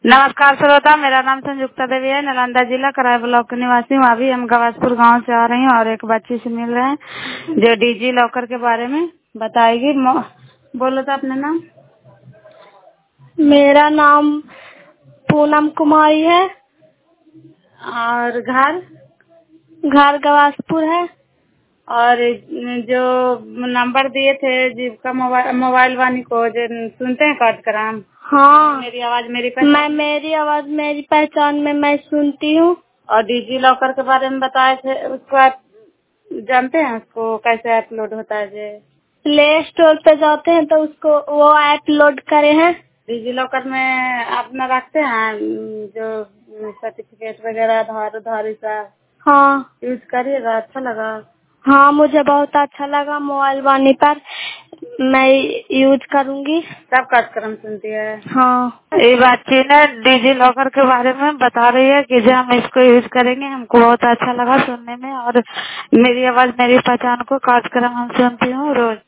नमस्कार श्रोता, मेरा नाम संयुक्ता देवी है। नालंदा जिला कराय ब्लॉक की निवासी हूँ। अभी हम गवासपुर गांव से आ रही हूँ और एक बच्ची से मिल रहे हैं जो डिजी लॉकर के बारे में बताएगी। बोलो तो अपना नाम। मेरा नाम पूनम कुमारी है और घर घर गवासपुर है। और जो नंबर दिए थे जिसका मोबाइल वानी को जो सुनते हैं कार्यक्रम। हाँ, मेरी आवाज मेरी पहचान। मेरी आवाज मेरी पहचान में मैं सुनती हूँ। और डिजी लॉकर के बारे में बताए थे, उसको आप जानते हैं उसको कैसे अपलोड होता है? जो प्ले स्टोर पे जाते हैं तो उसको वो ऐप लोड करे हैं। डिजी लॉकर में अपना रखते हैं जो सर्टिफिकेट वगैरह, आधार उधार सब। हाँ यूज करिएगा, अच्छा लगा। हाँ, मुझे बहुत अच्छा लगा। मोबाइल वानी पर मैं यूज करूँगी। सब कार्यक्रम सुनती है। हाँ, ये बातचीत है डिजी लॉकर के बारे में बता रही है कि जो हम इसको यूज करेंगे हमको बहुत अच्छा लगा सुनने में। और मेरी आवाज मेरी पहचान को कार्यक्रम हम सुनती हूँ रोज।